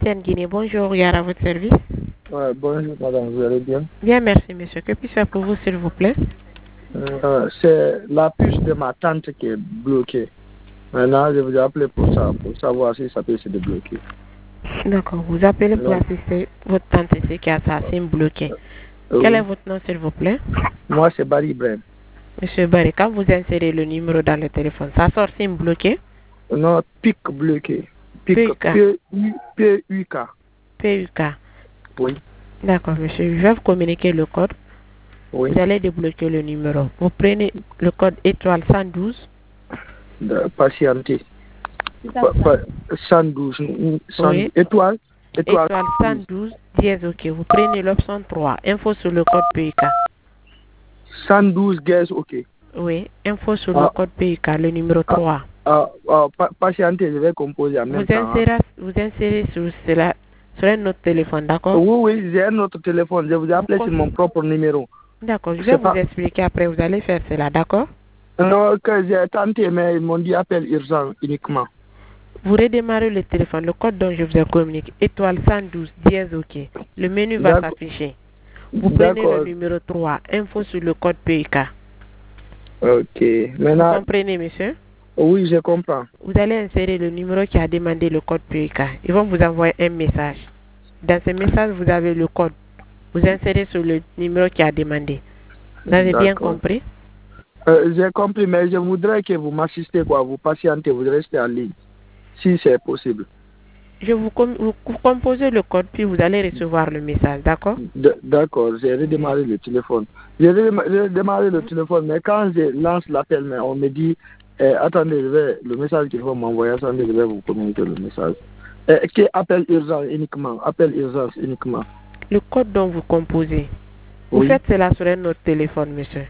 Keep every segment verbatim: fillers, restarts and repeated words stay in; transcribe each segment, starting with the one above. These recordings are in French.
N Guinée, bonjour, Yara, à votre service. Ouais, bonjour madame, vous allez bien? Bien, merci monsieur. Que puis-je faire pour vous, s'il vous plaît? euh, C'est la puce de ma tante qui est bloquée. Maintenant, je vous ai appelé pour ça, pour savoir si ça peut se débloquer. D'accord, vous appelez pour Non. assister votre tante ici qui a sa SIM bloquée. Euh, Quel oui. est votre nom, s'il vous plaît? Moi, c'est Barry Ibrahim. Monsieur Barry, quand vous insérez le numéro dans le téléphone, ça sort SIM bloqué? Non, pic bloqué. Pic, P U K. P U K. P U K. Oui. D'accord, monsieur. Je vais vous communiquer le code. Oui. Vous allez débloquer le numéro. Vous prenez le code étoile cent douze. De patienter. Pa, pa, cent douze. cent, Oui. Étoile. Étoile. Étoile cent douze, dièse OK. Vous prenez l'option trois. Info sur le code P U K. cent douze, dièse OK. Oui. Info sur Ah. le code P U K, le numéro Ah. trois. Ah, ah, pa, patienter, je vais composer en même Vous temps. insérez, vous insérez sur, cela, sur un autre téléphone, d'accord? Oui, oui, j'ai un autre téléphone. Je vous ai appelé Vous sur mon propre numéro. D'accord, je vais C'est vous pas... expliquer après. Vous allez faire cela, d'accord? Non, que j'ai tenté, mais ils m'ont dit appel urgent uniquement. Vous redémarrez le téléphone, le code dont je vous ai communiqué, étoile cent douze, dièse OK. Le menu va s'afficher. Vous prenez le numéro trois, info sur le code P U K. Ok. Maintenant, vous comprenez, monsieur? Oui, je comprends. Vous allez insérer le numéro qui a demandé le code P U K. Ils vont vous envoyer un message. Dans ce message, vous avez le code. Vous insérez sur le numéro qui a demandé. Vous avez bien compris? euh, J'ai compris, mais je voudrais que vous m'assistez, quoi. Vous patientez, vous restez en ligne, si c'est possible. Je vous, com vous composez le code, puis vous allez recevoir le message, d'accord? D'accord, j'ai redémarré le téléphone. J'ai redémarré le téléphone, mais quand je lance l'appel, mais on me dit, eh, attendez, je vais, le message qu'il faut m'envoyer, attendez, je vais vous communiquer le message. Eh, qui appel urgent uniquement, appel urgence uniquement. Le code dont vous composez, vous oui. faites cela sur un autre téléphone, monsieur?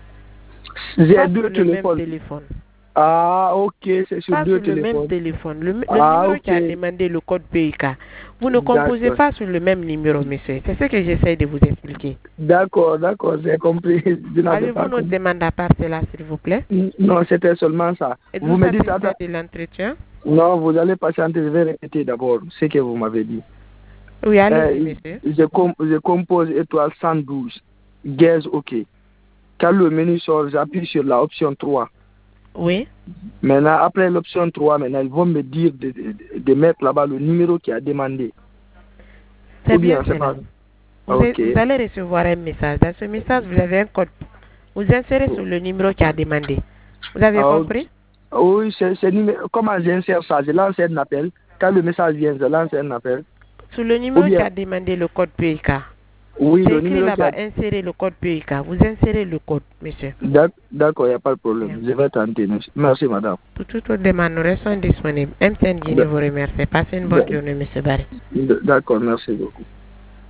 J'ai deux téléphones. Même téléphone. Ah, ok, c'est sur pas deux sur téléphones. le même téléphone. Le, le ah, numéro okay. qui a demandé le code P U K. Vous ne composez pas sur le même numéro, monsieur. C'est ce que j'essaie de vous expliquer. D'accord, d'accord, j'ai compris. Avez-vous notre demande à part cela, s'il vous plaît? Non, c'était seulement ça. Vous, vous me dites ça de l'entretien? Non, vous allez patienter, je vais répéter d'abord ce que vous m'avez dit. Oui, allez-y, monsieur. Je, com je compose étoile cent douze, dièse OK. Quand le menu sort, j'appuie sur la option trois. Oui. Maintenant, après l'option trois, maintenant, ils vont me dire de, de, de mettre là-bas le numéro qui a demandé. C'est bien, bien pas... vous, okay. vous allez recevoir un message. Dans ce message, vous avez un code. Vous insérez sur le numéro qui a demandé. Vous avez ah, compris? Oui, c'est numéro. Comment j'insère ça? Je lance un appel. Quand le message vient, je lance un appel. Sur le numéro bien... qui a demandé le code P U K. Oui, le numéro là-bas, a... insérez le code P U K. Vous insérez le code, monsieur. D'accord, il n'y a pas de problème. Bien. Je vais tenter. Merci, madame. Pour toute autre demande, nous restons disponibles. M T N Guinée vous remercie. Passez une bonne journée, monsieur Barry. D'accord, merci beaucoup.